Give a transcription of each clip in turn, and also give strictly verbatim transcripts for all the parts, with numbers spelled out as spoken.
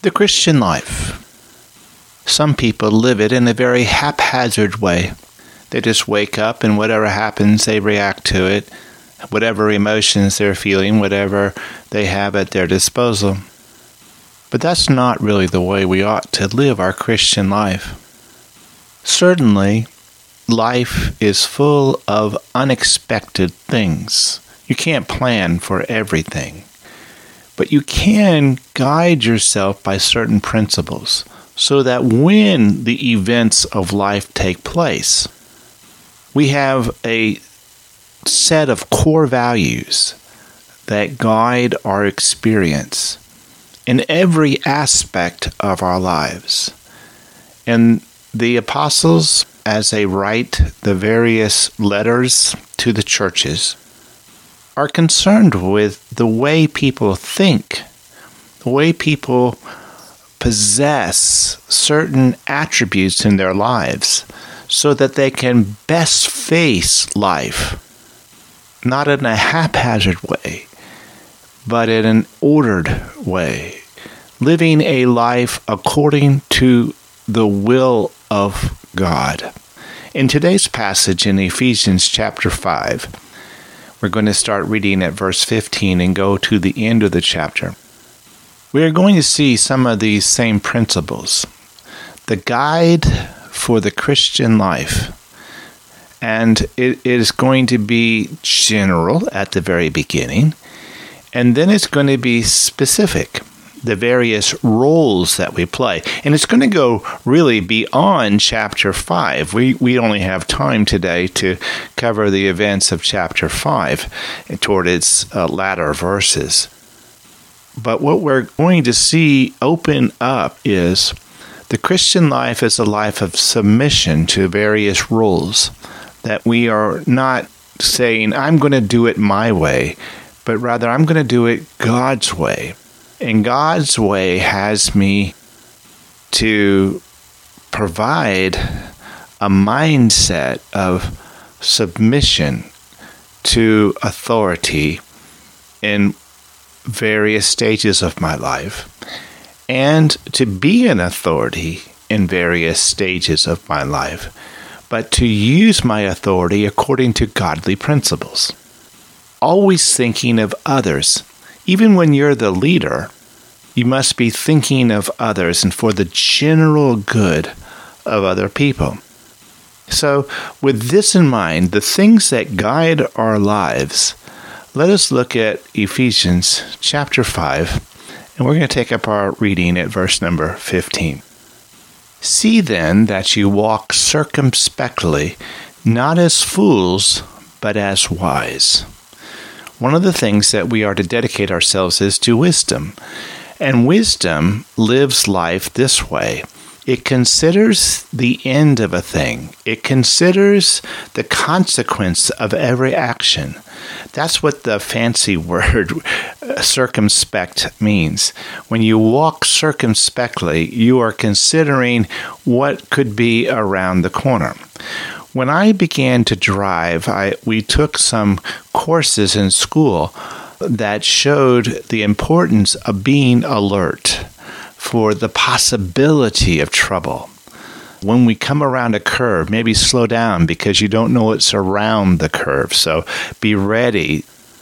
The Christian life. Some people live it in a very haphazard way. They just wake up and whatever happens, they react to it. Whatever emotions they're feeling, whatever they have at their disposal. But that's not really the way we ought to live our Christian life. Certainly, life is full of unexpected things. You can't plan for everything. But you can guide yourself by certain principles so that when the events of life take place, we have a set of core values that guide our experience in every aspect of our lives. And the apostles, as they write the various letters to the churches, are concerned with the way people think, the way people possess certain attributes in their lives so that they can best face life, not in a haphazard way, but in an ordered way, living a life according to the will of God. In today's passage in Ephesians chapter five, we're going to start reading at verse fifteen and go to the end of the chapter. We are going to see some of these same principles. The guide for the Christian life. And it is going to be general at the very beginning. And then it's going to be specific, the various roles that we play. And it's going to go really beyond chapter five. We we only have time today to cover the events of chapter five toward its uh, latter verses. But what we're going to see open up is the Christian life is a life of submission to various rules, that we are not saying, I'm going to do it my way, but rather I'm going to do it God's way. And God's way has me to provide a mindset of submission to authority in various stages of my life, and to be an authority in various stages of my life, but to use my authority according to godly principles. Always thinking of others. Even when you're the leader, you must be thinking of others and for the general good of other people. So, with this in mind, the things that guide our lives, let us look at Ephesians chapter five, and we're going to take up our reading at verse number fifteen. See then that you walk circumspectly, not as fools, but as wise. One of the things that we are to dedicate ourselves is to wisdom. And wisdom lives life this way. It considers the end of a thing. It considers the consequence of every action. That's what the fancy word circumspect means. When you walk circumspectly, you are considering what could be around the corner. When I began to drive, I, we took some courses in school that showed the importance of being alert for the possibility of trouble. When we come around a curve, maybe slow down because you don't know what's around the curve. So be ready.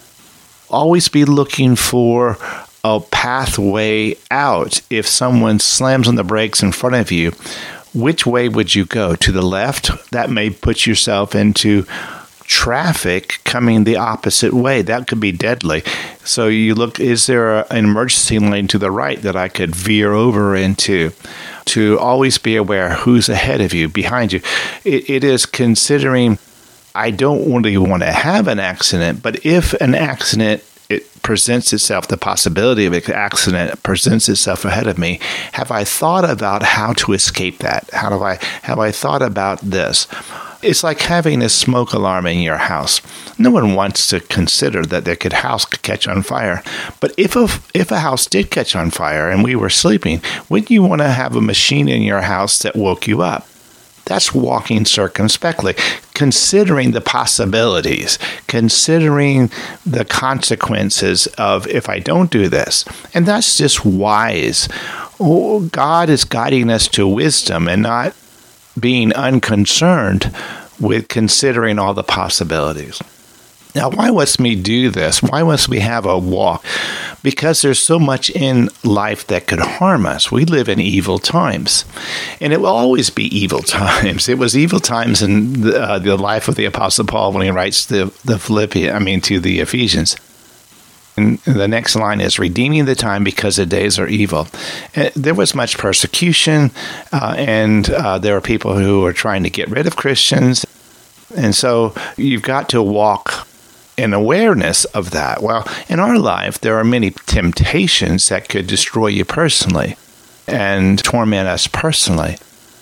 Always be looking for a pathway out. If someone slams on the brakes in front of you, which way would you go? To the left? That may put yourself into traffic coming the opposite way. That could be deadly. So you look, is there a, an emergency lane to the right that I could veer over into? To always be aware who's ahead of you, behind you. It, it is considering, I don't really want to have an accident, but if an accident it presents itself, the possibility of an accident presents itself ahead of me, have I thought about how to escape that? How do I, have I thought about this? It's like having a smoke alarm in your house. No one wants to consider that their house could catch on fire. But if a, if a house did catch on fire and we were sleeping, wouldn't you want to have a machine in your house that woke you up? That's walking circumspectly, considering the possibilities, considering the consequences of if I don't do this. And that's just wise. God is guiding us to wisdom and not being unconcerned with considering all the possibilities. Now, why must we do this? Why must we have a walk? Because there's so much in life that could harm us. We live in evil times, and it will always be evil times. It was evil times in the, uh, the life of the Apostle Paul when he writes the the Philippians, I mean, to the Ephesians. And the next line is, redeeming the time because the days are evil. And there was much persecution, uh, and uh, there are people who are trying to get rid of Christians. And so you've got to walk in awareness of that. Well, in our life, there are many temptations that could destroy you personally and torment us personally.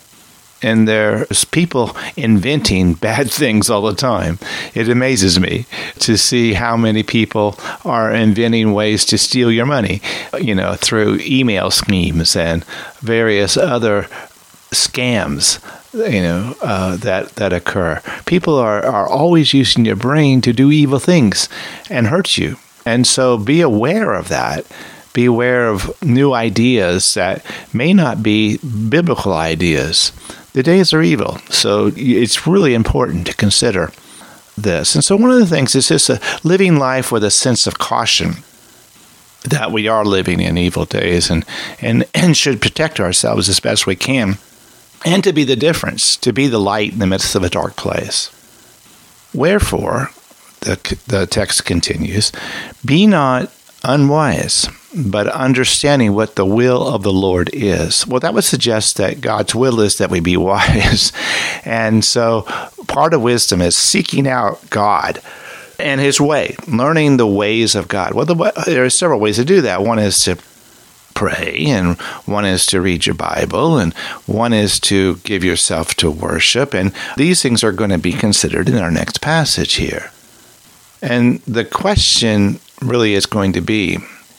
And there's people inventing bad things all the time. It amazes me to see how many people are inventing ways to steal your money, you know, through email schemes and various other scams, you know, uh, that, that occur. People are, are always using your brain to do evil things and hurt you. And so be aware of that. Be aware of new ideas that may not be biblical ideas. The days are evil, so it's really important to consider this. And so one of the things is just a living life with a sense of caution that we are living in evil days and, and, and should protect ourselves as best we can, and to be the difference, to be the light in the midst of a dark place. Wherefore, the, the text continues, be not unwise, but understanding what the will of the Lord is. Well, that would suggest that God's will is that we be wise. And so part of wisdom is seeking out God and his way, learning the ways of God. Well, the, there are several ways to do that. One is to pray, and one is to read your Bible, and one is to give yourself to worship. And these things are going to be considered in our next passage here. And the question really is going to be,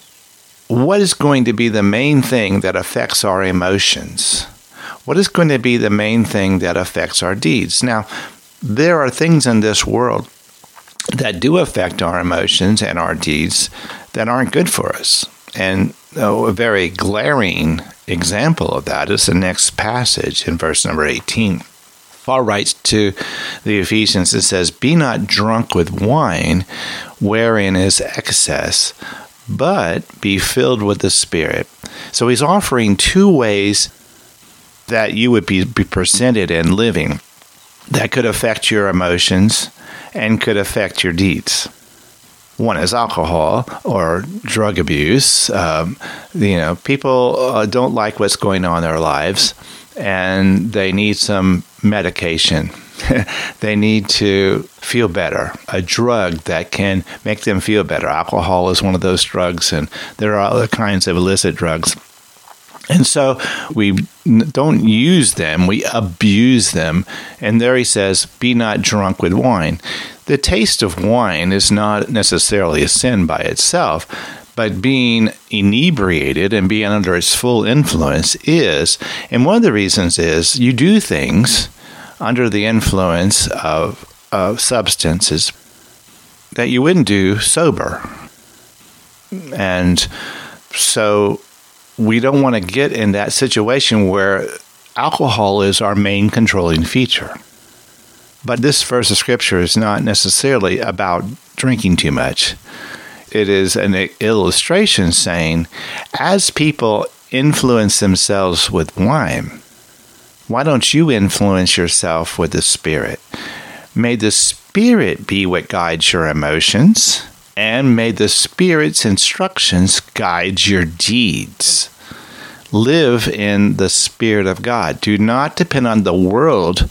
what is going to be the main thing that affects our emotions? What is going to be the main thing that affects our deeds? Now, there are things in this world that do affect our emotions and our deeds that aren't good for us. And oh, a very glaring example of that is the next passage in verse number eighteen. Paul writes to the Ephesians and says, be not drunk with wine, wherein is excess, but be filled with the Spirit. So he's offering two ways that you would be, be presented in living that could affect your emotions and could affect your deeds. One is alcohol or drug abuse. Um, you know, people uh, don't like what's going on in their lives, and they need some medication. They need to feel better, a drug that can make them feel better. Alcohol is one of those drugs, and there are other kinds of illicit drugs. And so we don't use them, we abuse them. And there he says, be not drunk with wine. The taste of wine is not necessarily a sin by itself, but being inebriated and being under its full influence is. And one of the reasons is you do things under the influence of, of substances that you wouldn't do sober. And so we don't want to get in that situation where alcohol is our main controlling feature. But this verse of Scripture is not necessarily about drinking too much. It is an illustration saying, as people influence themselves with wine, why don't you influence yourself with the Spirit? May the Spirit be what guides your emotions, and may the Spirit's instructions guide your deeds. Live in the Spirit of God. Do not depend on the world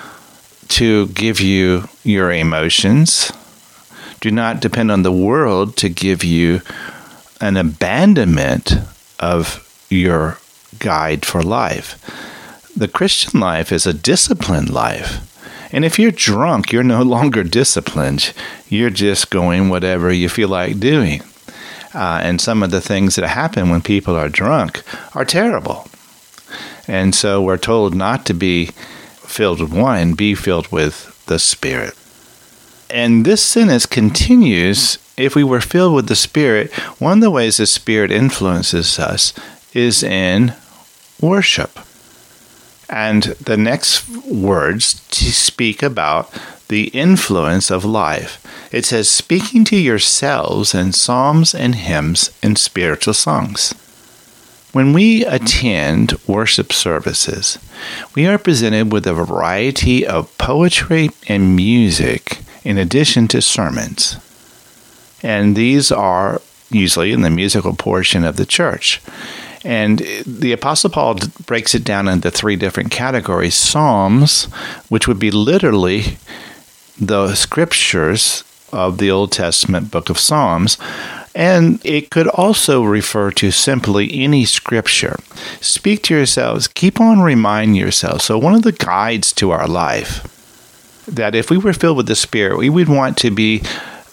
to give you your emotions. Do not depend on the world to give you an abandonment of your guide for life. The Christian life is a disciplined life. And if you're drunk, you're no longer disciplined. You're just going whatever you feel like doing. Uh, and some of the things that happen when people are drunk are terrible. And so we're told not to be filled with wine, be filled with the Spirit. And this sentence continues, if we were filled with the Spirit, one of the ways the Spirit influences us is in worship. And the next words to speak about the influence of life. It says, speaking to yourselves in psalms and hymns and spiritual songs. When we attend worship services, we are presented with a variety of poetry and music in addition to sermons. And these are usually in the musical portion of the church. And the Apostle Paul breaks it down into three different categories. Psalms, which would be literally the scriptures of the Old Testament book of Psalms. And it could also refer to simply any scripture. Speak to yourselves. Keep on reminding yourselves. So one of the guides to our life, that if we were filled with the Spirit, we would want to be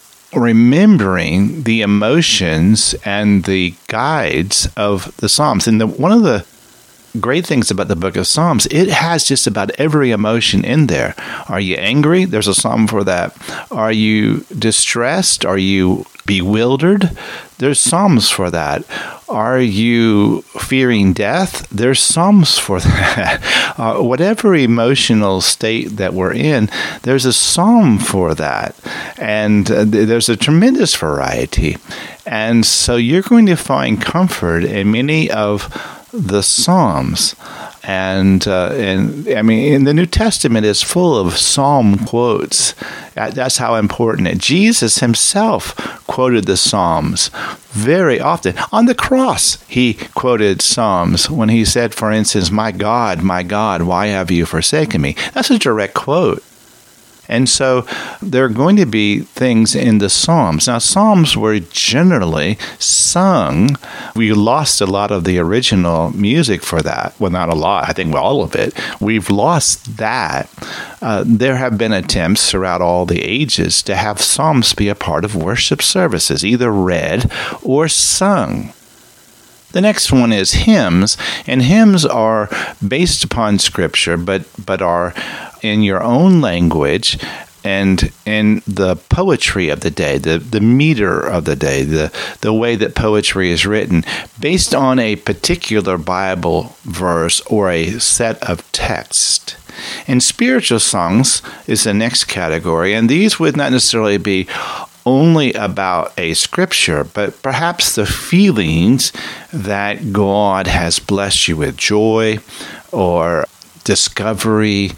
remembering the emotions and the guides of the Psalms. And the, one of the great things about the book of Psalms, it has just about every emotion in there. Are you angry? There's a psalm for that. Are you distressed? Are you bewildered? There's psalms for that. Are you fearing death? There's psalms for that. Uh, whatever emotional state that we're in, there's a psalm for that. And uh, there's a tremendous variety. And so you're going to find comfort in many of the Psalms. And, uh, and I mean, in the New Testament is full of psalm quotes. That's how important it is. Jesus himself quoted the Psalms very often. On the cross, he quoted Psalms when he said, for instance, my God, my God, why have you forsaken me? That's a direct quote. And so there are going to be things in the Psalms. Now, Psalms were generally sung. We lost a lot of the original music for that. Well, not a lot. I think all of it. We've lost that. Uh, there have been attempts throughout all the ages to have Psalms be a part of worship services, either read or sung. The next one is hymns, and hymns are based upon Scripture, but but are in your own language and in the poetry of the day, the, the meter of the day, the, the way that poetry is written, based on a particular Bible verse or a set of text. And spiritual songs is the next category, and these would not necessarily be only about a scripture, but perhaps the feelings that God has blessed you with, joy or discovery,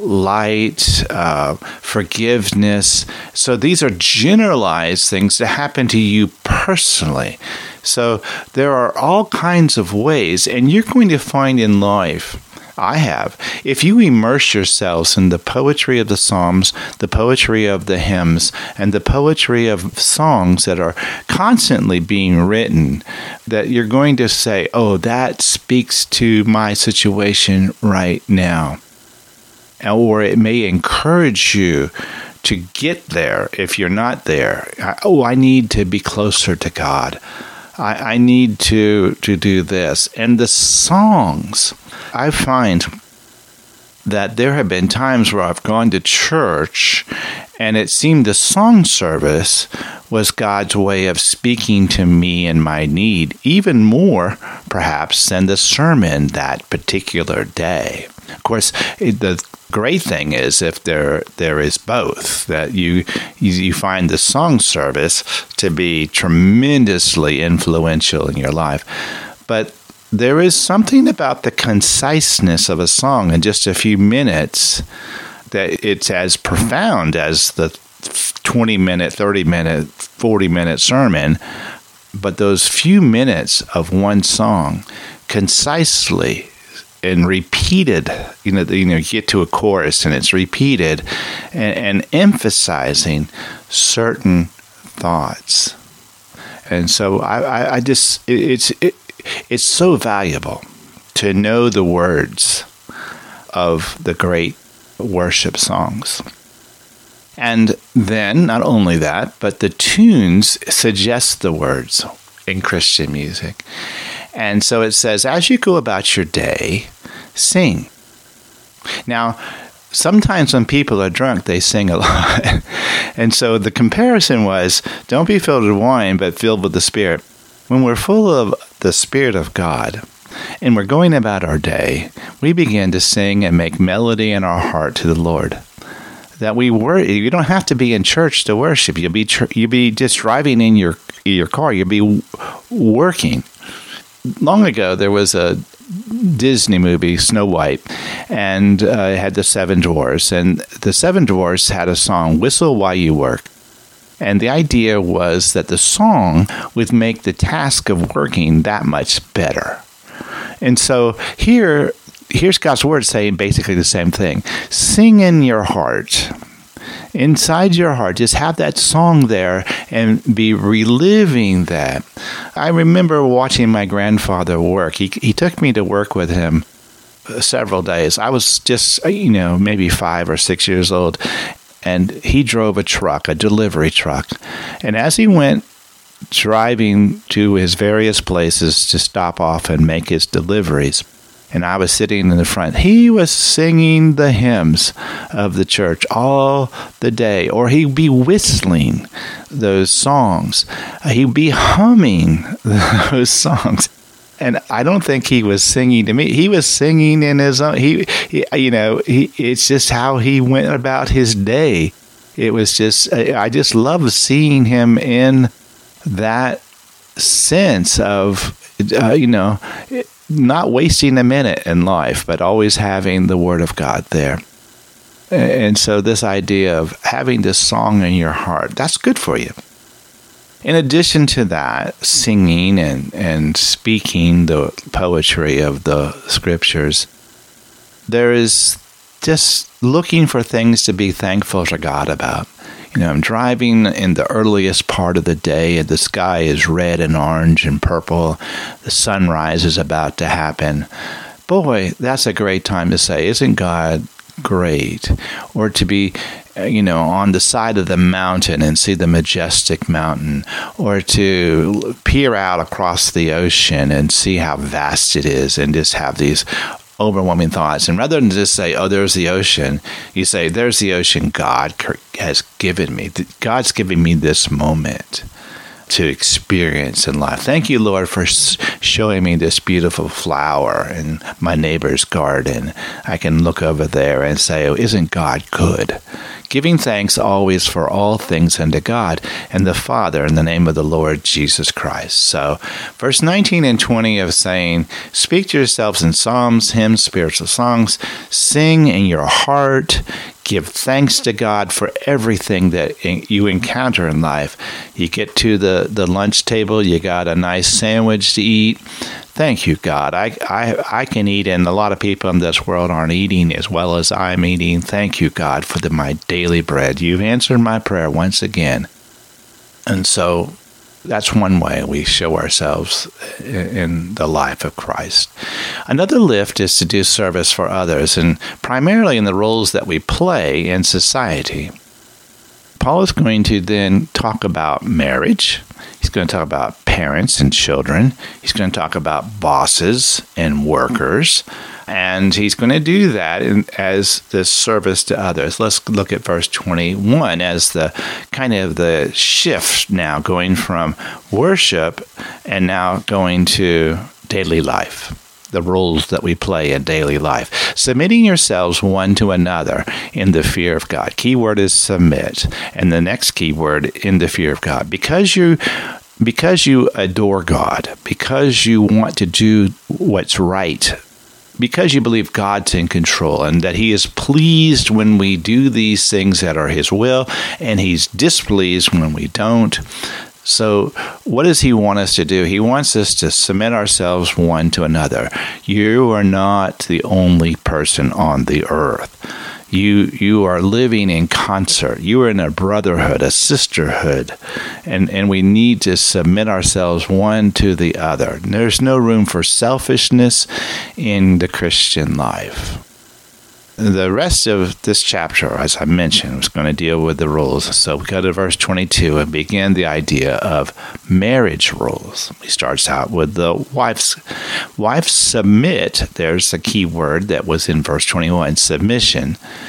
light, uh, forgiveness. So these are generalized things that happen to you personally. So there are all kinds of ways, and you're going to find in life, I have, if you immerse yourselves in the poetry of the Psalms, the poetry of the hymns, and the poetry of songs that are constantly being written, that you're going to say, oh, that speaks to my situation right now. Or it may encourage you to get there if you're not there. Oh, I need to be closer to God. I, I need to, to do this. And the songs, I find that there have been times where I've gone to church and it seemed the song service was God's way of speaking to me and my need, even more, perhaps, than the sermon that particular day. Of course, it, the great thing is if there there is both, that you, you you find the song service to be tremendously influential in your life. But there is something about the conciseness of a song in just a few minutes that it's as profound as the twenty-minute, thirty-minute, forty-minute sermon, but those few minutes of one song, concisely and repeated, you know, you know, you get to a chorus and it's repeated and, and emphasizing certain thoughts. And so I, I, I just, it, it's it, it's so valuable to know the words of the great worship songs. And then, not only that, but the tunes suggest the words in Christian music. And so it says, as you go about your day, sing. Now, sometimes when people are drunk, they sing a lot. And so the comparison was, don't be filled with wine, but filled with the Spirit. When we're full of the Spirit of God and we're going about our day, we begin to sing and make melody in our heart to the Lord. That we wor- you don't have to be in church to worship. You'll be tr- you'll be just driving in your your car. You'll be w- working. Long ago, there was a Disney movie, Snow White, and uh, it had the Seven Dwarfs. And the Seven Dwarfs had a song, Whistle While You Work. And the idea was that the song would make the task of working that much better. And so here, here's God's word saying basically the same thing. Sing in your heart. Inside your heart, just have that song there and be reliving that. I remember watching my grandfather work. He he took me to work with him several days. I was just, you know, maybe five or six years old, and he drove a truck, a delivery truck. And as he went driving to his various places to stop off and make his deliveries, and I was sitting in the front, he was singing the hymns of the church all the day, or he'd be whistling those songs. He'd be humming those songs. And I don't think he was singing to me. He was singing in his own, he, he you know, he, it's just how he went about his day. It was just, I just love seeing him in that sense of, uh, you know, it, not wasting a minute in life, but always having the Word of God there. And so this idea of having this song in your heart, that's good for you. In addition to that, singing and, and speaking the poetry of the Scriptures, there is just looking for things to be thankful to God about. You know, I'm driving in the earliest part of the day, and the sky is red and orange and purple. The sunrise is about to happen. Boy, that's a great time to say, isn't God great? Or to be, you know, on the side of the mountain and see the majestic mountain, or to peer out across the ocean and see how vast it is and just have these overwhelming thoughts. And rather than just say, oh, there's the ocean, you say, there's the ocean God has given me. God's giving me this moment to experience in life. Thank you, Lord, for showing me this beautiful flower in my neighbor's garden. I can look over there and say, oh, isn't God good? Giving thanks always for all things unto God and the Father in the name of the Lord Jesus Christ. So, verse nineteen and twenty of saying, speak to yourselves in psalms, hymns, spiritual songs, sing in your heart, give thanks to God for everything that you encounter in life. You get to the, the lunch table, you got a nice sandwich to eat. Thank you, God. I, I I can eat, and a lot of people in this world aren't eating as well as I'm eating. Thank you, God, for the, my daily bread. You've answered my prayer once again. And so that's one way we show ourselves in the life of Christ. Another lift is to do service for others, and primarily in the roles that we play in society. Paul is going to then talk about marriage. He's going to talk about parents and children. He's going to talk about bosses and workers. And he's going to do that in, as the service to others. Let's look at verse twenty-one as the kind of the shift now, going from worship and now going to daily life. The roles that we play in daily life. Submitting yourselves one to another in the fear of God. Key word is submit. And the next key word, in the fear of God. Because you because you adore God, because you want to do what's right, because you believe God's in control and that He is pleased when we do these things that are His will, and He's displeased when we don't. So what does He want us to do? He wants us to submit ourselves one to another. You are not the only person on the earth. You you are living in concert. You are in a brotherhood, a sisterhood, and, and we need to submit ourselves one to the other. There's no room for selfishness in the Christian life. The rest of this chapter, as I mentioned, is going to deal with the rules. So we go to verse twenty-two and begin the idea of marriage rules. He starts out with the wife's wives submit. There's a key word that was in verse twenty-one, submission.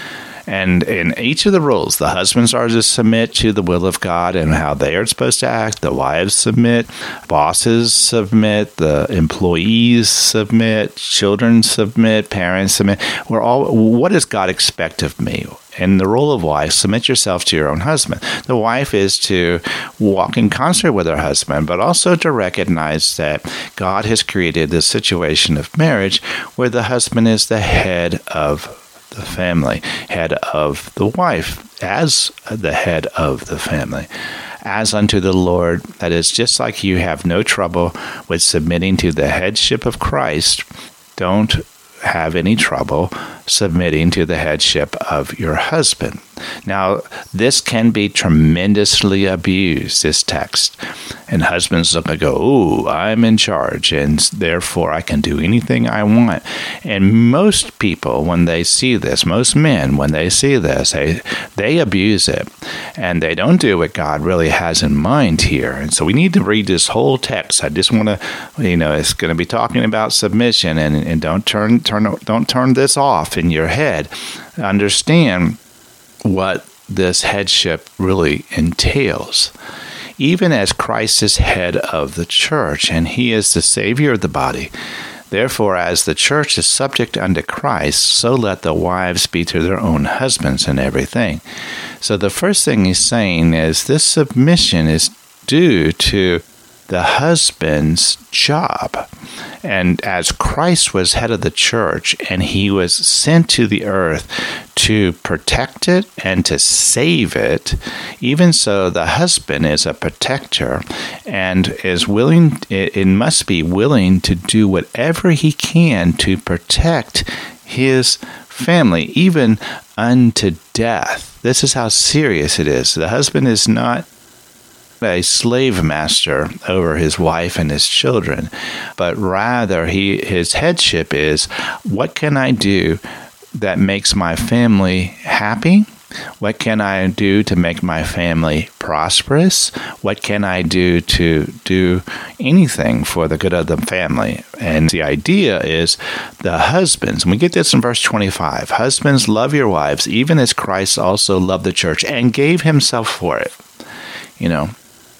And in each of the rules, the husbands are to submit to the will of God and how they are supposed to act. The wives submit, bosses submit, the employees submit, children submit, parents submit. We're all. What does God expect of me? In the role of wife, submit yourself to your own husband. The wife is to walk in concert with her husband, but also to recognize that God has created this situation of marriage where the husband is the head of the family, head of the wife, as the head of the family. As unto the Lord, that is, just like you have no trouble with submitting to the headship of Christ, don't have any trouble submitting to the headship of your husband. Now, this can be tremendously abused, this text. And husbands look and go, ooh, I'm in charge, and therefore I can do anything I want. And most people, when they see this, most men, when they see this, they, they abuse it. And they don't do what God really has in mind here. And so we need to read this whole text. I just want to, you know, it's going to be talking about submission, and, and don't turn turn don't turn this off in your head. Understand what this headship really entails. Even as Christ is head of the church, and he is the Savior of the body, therefore, as the church is subject unto Christ, so let the wives be to their own husbands in everything. So the first thing he's saying is this submission is due to the husband's job. And as Christ was head of the church, and he was sent to the earth to protect it and to save it, even so the husband is a protector and is willing, it, it must be willing to do whatever he can to protect his family, even unto death. This is how serious it is. The husband is not a slave master over his wife and his children, but rather he his headship is, what can I do that makes my family happy? What can I do to make my family prosperous? What can I do to do anything for the good of the family? And the idea is the husbands, and we get this in verse twenty-five, husbands, love your wives, even as Christ also loved the church and gave himself for it. You know,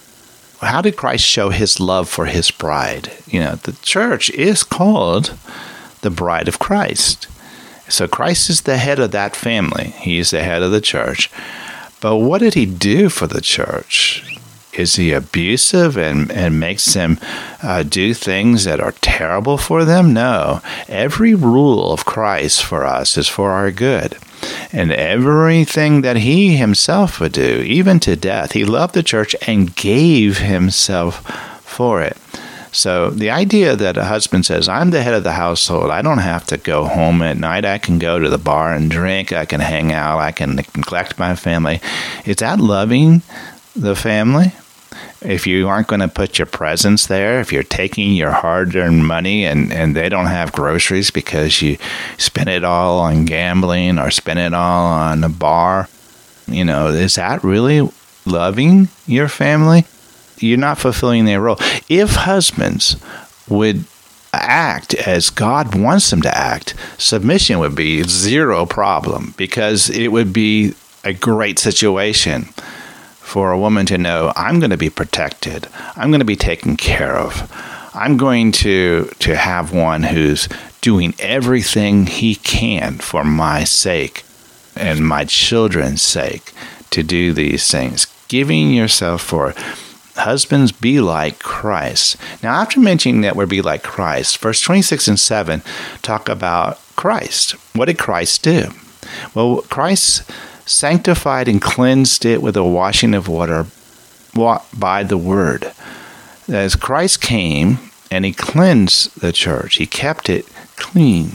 how did Christ show his love for his bride? You know, the church is called the bride of Christ. So Christ is the head of that family. He is the head of the church. But what did he do for the church? Is he abusive and, and makes them uh, do things that are terrible for them? No. Every rule of Christ for us is for our good. And everything that he himself would do, even to death, he loved the church and gave himself for it. So the idea that a husband says, I'm the head of the household, I don't have to go home at night, I can go to the bar and drink, I can hang out, I can neglect my family. Is that loving the family? If you aren't going to put your presence there, if you're taking your hard-earned money and, and they don't have groceries because you spend it all on gambling or spend it all on a bar, you know, is that really loving your family? You're not fulfilling their role. If husbands would act as God wants them to act, submission would be zero problem, because it would be a great situation for a woman to know, I'm going to be protected. I'm going to be taken care of. I'm going to to have one who's doing everything he can for my sake and my children's sake to do these things. Giving yourself for it. Husbands, be like Christ. Now, after mentioning that we're be like Christ, verse twenty-six and seven talk about Christ. What did Christ do? Well, Christ sanctified and cleansed it with a washing of water by the word. As Christ came and he cleansed the church, he kept it clean.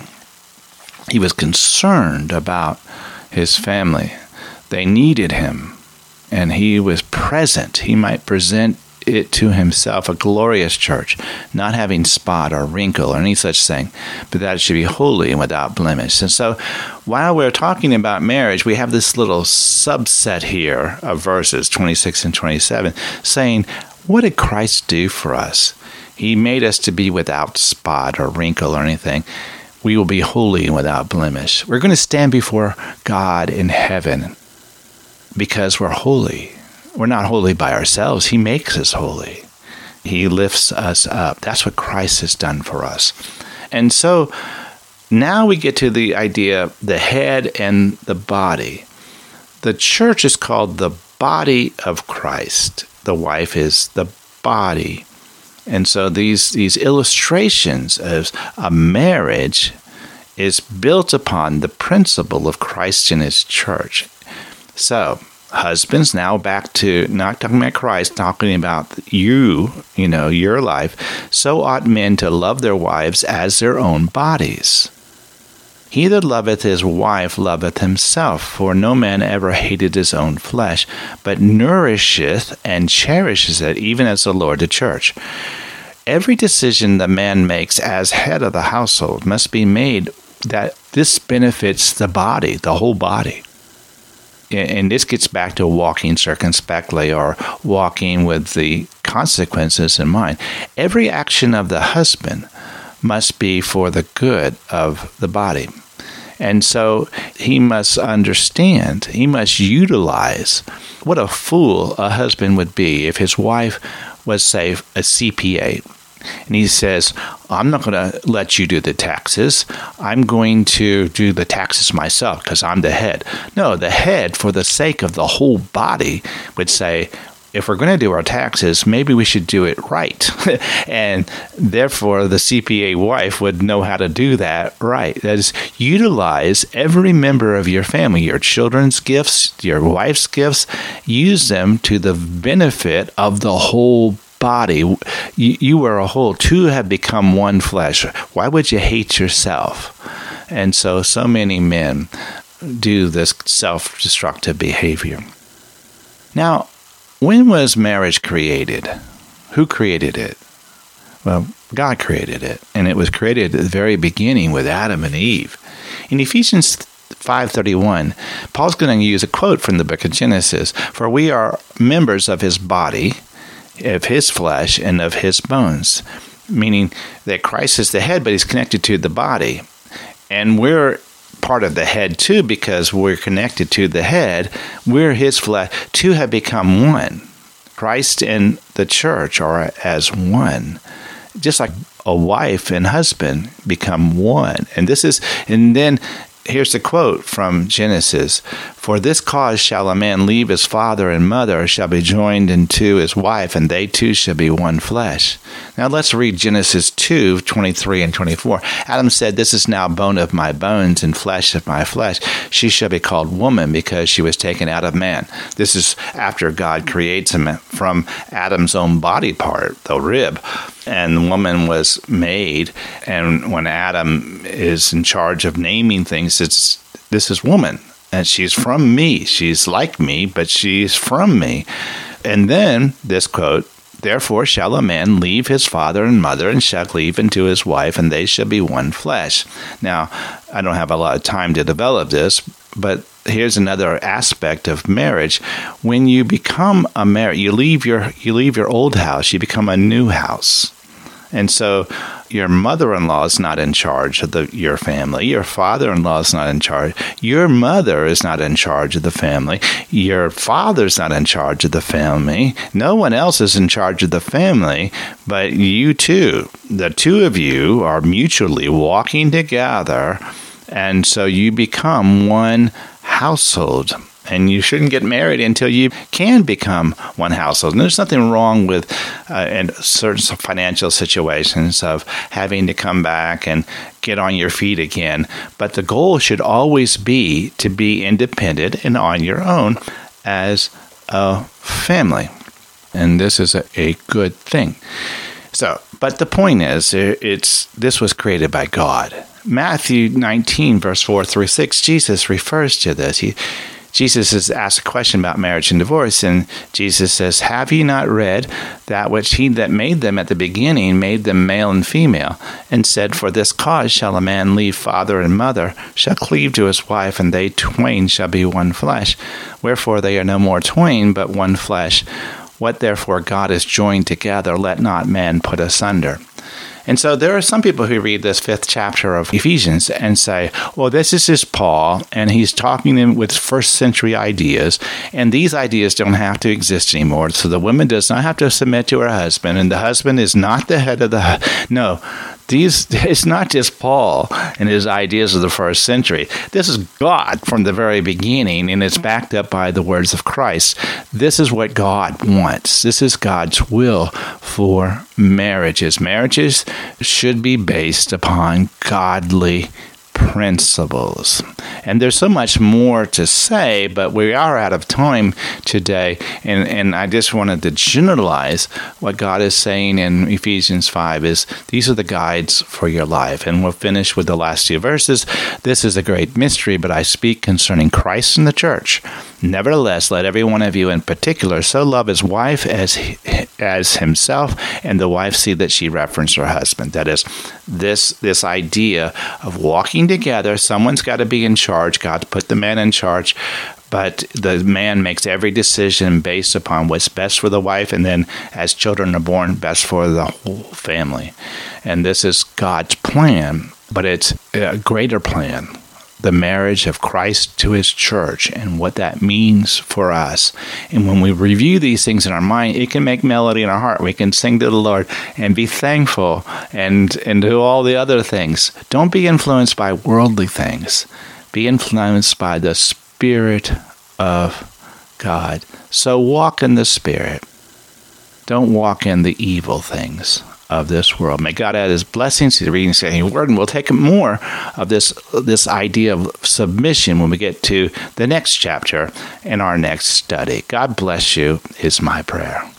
He was concerned about his family. They needed him. And he was present. He might present it to himself, a glorious church, not having spot or wrinkle or any such thing, but that it should be holy and without blemish. And so while we're talking about marriage, we have this little subset here of verses twenty-six and twenty-seven saying, what did Christ do for us? He made us to be without spot or wrinkle or anything. we will be holy and without blemish. We're going to stand before God in heaven because we're holy. We're not holy by ourselves. He makes us holy. He lifts us up. That's what Christ has done for us. And so now we get to the idea of the head and the body. The church is called the body of Christ. The wife is the body. And so these, these illustrations of a marriage is built upon the principle of Christ and his church. So, husbands, now back to not talking about Christ, talking about you, you know, your life. So ought men to love their wives as their own bodies. He that loveth his wife loveth himself, for no man ever hated his own flesh, but nourisheth and cherishes it, even as the Lord the church. Every decision the man makes as head of the household must be made that this benefits the body, the whole body. And this gets back to walking circumspectly or walking with the consequences in mind. Every action of the husband must be for the good of the body. And so he must understand, he must utilize what a fool a husband would be if his wife was, say, a C P A. And he says, I'm not going to let you do the taxes. I'm going to do the taxes myself because I'm the head. No, the head, for the sake of the whole body, would say, if we're going to do our taxes, maybe we should do it right. And therefore, the C P A wife would know how to do that right. That is, utilize every member of your family, your children's gifts, your wife's gifts, use them to the benefit of the whole body. You, you are a whole. Two have become one flesh. Why would you hate yourself? And so, so many men do this self-destructive behavior. Now, when was marriage created? Who created it? Well, God created it, and it was created at the very beginning with Adam and Eve. In Ephesians five thirty-one, Paul's going to use a quote from the book of Genesis, "For we are members of his body, of his flesh, and of his bones," meaning that Christ is the head, but he's connected to the body. And we're part of the head too, because we're connected to the head. We're his flesh. Two have become one. Christ and the church are as one. Just like a wife and husband become one. And this is, and then here's the quote from Genesis. "For this cause shall a man leave his father and mother, shall be joined unto his wife, and they two shall be one flesh." Now let's read Genesis two, twenty-three and twenty-four. Adam said, "This is now bone of my bones and flesh of my flesh. She shall be called woman, because she was taken out of man." This is after God creates him from Adam's own body part, the rib. And the woman was made, and when Adam is in charge of naming things, it's, this is woman, and she's from me. She's like me, but she's from me. And then this quote, "Therefore shall a man leave his father and mother, and shall cleave unto his wife, and they shall be one flesh." Now, I don't have a lot of time to develop this, but here's another aspect of marriage. When you become a married, you leave your you leave your old house, you become a new house. And so your mother-in-law is not in charge of the, your family. Your father-in-law is not in charge. Your mother is not in charge of the family. Your father's not in charge of the family. No one else is in charge of the family, but you two. The two of you are mutually walking together, and so you become one household. And you shouldn't get married until you can become one household. And there's nothing wrong with uh, in certain financial situations of having to come back and get on your feet again. But the goal should always be to be independent and on your own as a family. And this is a, a good thing. So, but the point is, it's this was created by God. Matthew nineteen, verse four through six, Jesus refers to this. He Jesus is asked a question about marriage and divorce, and Jesus says, "Have ye not read that which he that made them at the beginning made them male and female, and said, For this cause shall a man leave father and mother, shall cleave to his wife, and they twain shall be one flesh. Wherefore they are no more twain, but one flesh. What therefore God has joined together, let not man put asunder." And so there are some people who read this fifth chapter of Ephesians and say, well, this is just Paul, and he's talking them with first century ideas, and these ideas don't have to exist anymore. So the woman does not have to submit to her husband, and the husband is not the head of the... No, these it's not just Paul and his ideas of the first century. This is God from the very beginning, and it's backed up by the words of Christ. This is what God wants. This is God's will for marriages. Marriages should be based upon godly principles. And there's so much more to say, but we are out of time today, and, and I just wanted to generalize what God is saying in Ephesians five is these are the guides for your life. And we'll finish with the last two verses. This is a great mystery, but I speak concerning Christ and the church. Nevertheless, let every one of you in particular so love his wife as as himself, and the wife see that she referenced her husband. That is, this this idea of walking together. Someone's got to be in charge. God's put the man in charge, but the man makes every decision based upon what's best for the wife, and then as children are born, best for the whole family. And this is God's plan, but it's a greater plan. The marriage of Christ to his church and what that means for us. And when we review these things in our mind, it can make melody in our heart. We can sing to the Lord and be thankful and, and do all the other things. Don't be influenced by worldly things. Be influenced by the Spirit of God. So walk in the Spirit. Don't walk in the evil things of this world. May God add his blessings to the reading of his word, and we'll take more of this this idea of submission when we get to the next chapter in our next study. God bless you is my prayer.